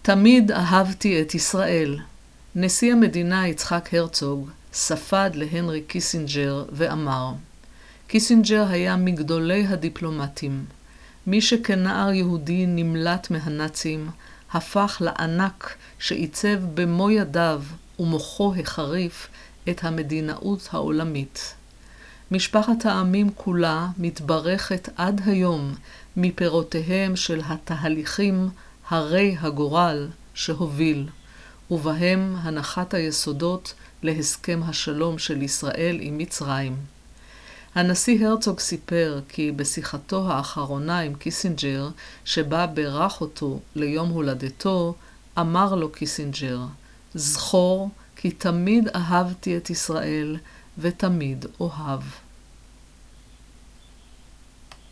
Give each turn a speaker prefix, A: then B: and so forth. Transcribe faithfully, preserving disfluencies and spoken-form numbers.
A: תמיד אהבתי את ישראל. נשיא המדינה יצחק הרצוג ספד להנרי קיסינג'ר ואמר, קיסינג'ר היה מגדולי הדיפלומטים. מי שכנער יהודי נמלט מהנאצים, הפך לענק שעיצב במו ידיו ומוחו החריף את המדינאות העולמית. משפחת העמים כולה מתברכת עד היום מפירותיהם של התהליכים הרי הגורל שהוביל, ובהם הנחת היסודות להסכם השלום של ישראל עם מצרים. הנשיא הרצוג סיפר כי בשיחתו האחרונה עם קיסינג'ר, שבה בירך אותו ליום הולדתו, אמר לו קיסינג'ר, זכור כי תמיד אהבתי את ישראל ותמיד אוהב.